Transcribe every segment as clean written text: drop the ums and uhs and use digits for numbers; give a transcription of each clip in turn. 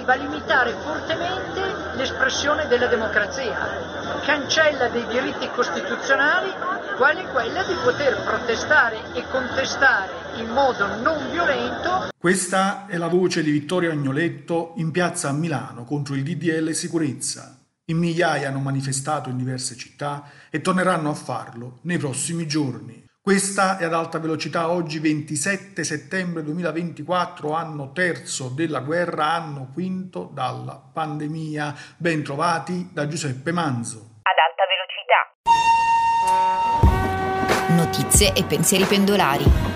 va a limitare fortemente l'espressione della democrazia, cancella dei diritti costituzionali, quale quella di poter protestare e contestare in modo non violento. Questa è la voce di Vittorio Agnoletto in piazza a Milano contro il DDL sicurezza. In migliaia hanno manifestato in diverse città e torneranno a farlo nei prossimi giorni. Questa è Ad Alta Velocità, oggi 27 settembre 2024, anno terzo della guerra, anno quinto dalla pandemia. Ben trovati da Giuseppe Manzo. Ad Alta Velocità. Notizie e pensieri pendolari.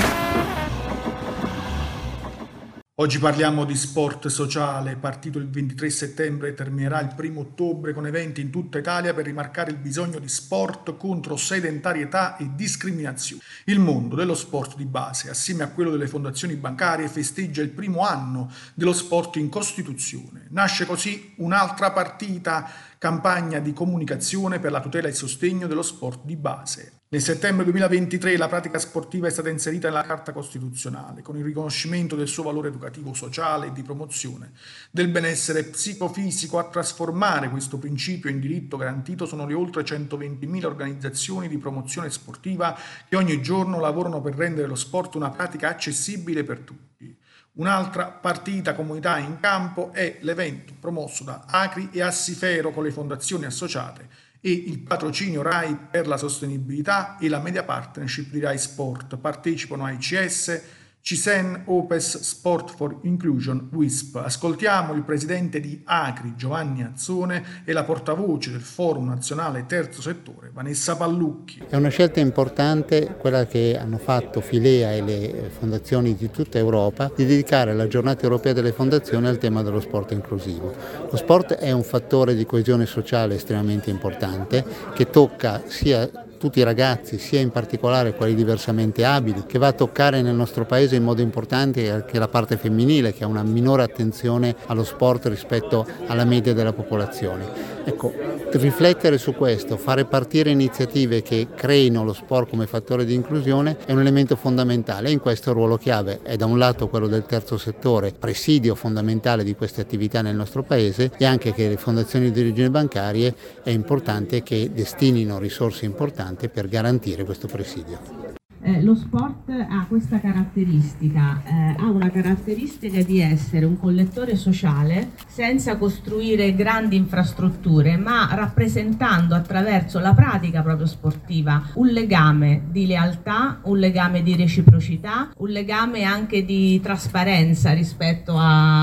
Oggi parliamo di sport sociale, partito il 23 settembre e terminerà il 1 ottobre con eventi in tutta Italia per rimarcare il bisogno di sport contro sedentarietà e discriminazione. Il mondo dello sport di base, assieme a quello delle fondazioni bancarie, festeggia il primo anno dello sport in Costituzione. Nasce così un'altra partita, campagna di comunicazione per la tutela e il sostegno dello sport di base. Nel settembre 2023 la pratica sportiva è stata inserita nella Carta Costituzionale con il riconoscimento del suo valore educativo, sociale e di promozione del benessere psicofisico. A trasformare questo principio in diritto garantito sono le oltre 120.000 organizzazioni di promozione sportiva che ogni giorno lavorano per rendere lo sport una pratica accessibile per tutti. Un'altra partita comunità in campo è l'evento promosso da Acri e Assifero con le fondazioni associate e il patrocinio RAI per la sostenibilità e la media partnership di RAI Sport. Partecipano AICS, CISEN, OPES, Sport for Inclusion, WISP. Ascoltiamo il presidente di Acri, Giovanni Azzone, e la portavoce del Forum Nazionale Terzo Settore, Vanessa Pallucchi. È una scelta importante quella che hanno fatto Filea e le fondazioni di tutta Europa di dedicare la giornata europea delle fondazioni al tema dello sport inclusivo. Lo sport è un fattore di coesione sociale estremamente importante che tocca sia tutti i ragazzi, sia in particolare quelli diversamente abili, che va a toccare nel nostro paese in modo importante anche la parte femminile, che ha una minore attenzione allo sport rispetto alla media della popolazione. Ecco, riflettere su questo, fare partire iniziative che creino lo sport come fattore di inclusione è un elemento fondamentale, e in questo il ruolo chiave è da un lato quello del terzo settore, presidio fondamentale di queste attività nel nostro paese, e anche che le fondazioni di origine bancarie è importante che destinino risorse importanti per garantire questo presidio. Lo sport ha questa caratteristica, ha una caratteristica di essere un collettore sociale senza costruire grandi infrastrutture, ma rappresentando attraverso la pratica proprio sportiva un legame di lealtà, un legame di reciprocità, un legame anche di trasparenza rispetto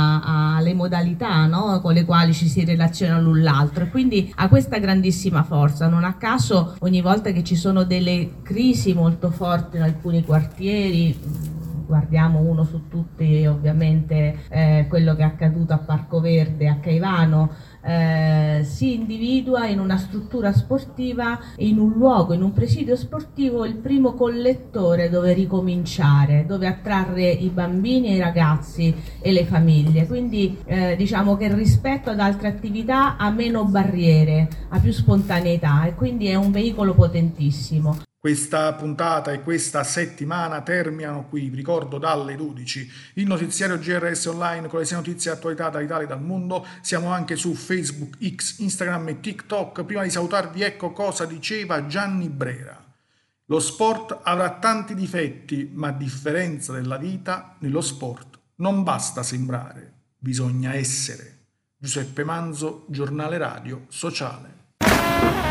alle modalità, no, con le quali ci si relaziona l'un l'altro, e quindi ha questa grandissima forza. Non a caso ogni volta che ci sono delle crisi molto forti in alcuni quartieri, guardiamo uno su tutti ovviamente quello che è accaduto a Parco Verde, a Caivano, si individua in una struttura sportiva, in un luogo, in un presidio sportivo, il primo collettore dove ricominciare, dove attrarre i bambini e i ragazzi e le famiglie. Quindi diciamo che rispetto ad altre attività ha meno barriere, ha più spontaneità, e quindi è un veicolo potentissimo. Questa puntata e questa settimana terminano qui, vi ricordo, dalle 12 il notiziario GRS Online con le 6 notizie e attualità dall'Italia e dal mondo. Siamo anche su Facebook, X, Instagram e TikTok. Prima di salutarvi, ecco cosa diceva Gianni Brera: lo sport avrà tanti difetti, ma a differenza della vita, nello sport non basta sembrare, bisogna essere. Giuseppe Manzo, Giornale Radio Sociale.